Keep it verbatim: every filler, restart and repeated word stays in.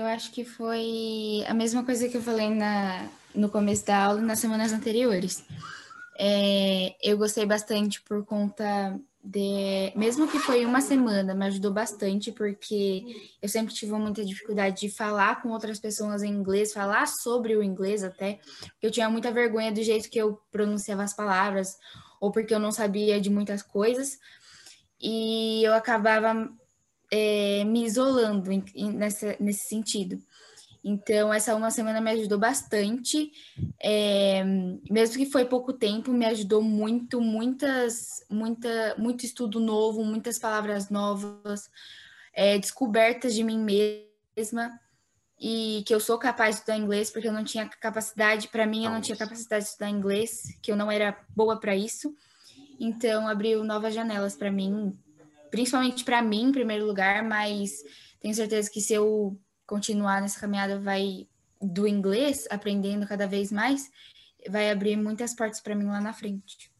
acho que foi a mesma coisa que eu falei na, no começo da aula e nas semanas anteriores. É, eu gostei bastante por conta de. Mesmo que foi uma semana, me ajudou bastante, porque eu sempre tive muita dificuldade de falar com outras pessoas em inglês, falar sobre o inglês até. Eu tinha muita vergonha do jeito que eu pronunciava as palavras, ou porque eu não sabia de muitas coisas, e eu acabava é, me isolando em, em, nessa, nesse sentido. Então, essa uma semana me ajudou bastante. É, mesmo que foi pouco tempo, me ajudou muito, muitas, muita, muito estudo novo, muitas palavras novas, é, descobertas de mim mesma e que eu sou capaz de estudar inglês, porque eu não tinha capacidade, para mim, eu não tinha Nossa. capacidade de estudar inglês, que eu não era boa para isso. Então, abriu novas janelas para mim, principalmente para mim, em primeiro lugar, mas tenho certeza que se eu continuar nessa caminhada vai do inglês, aprendendo cada vez mais, vai abrir muitas portas para mim lá na frente.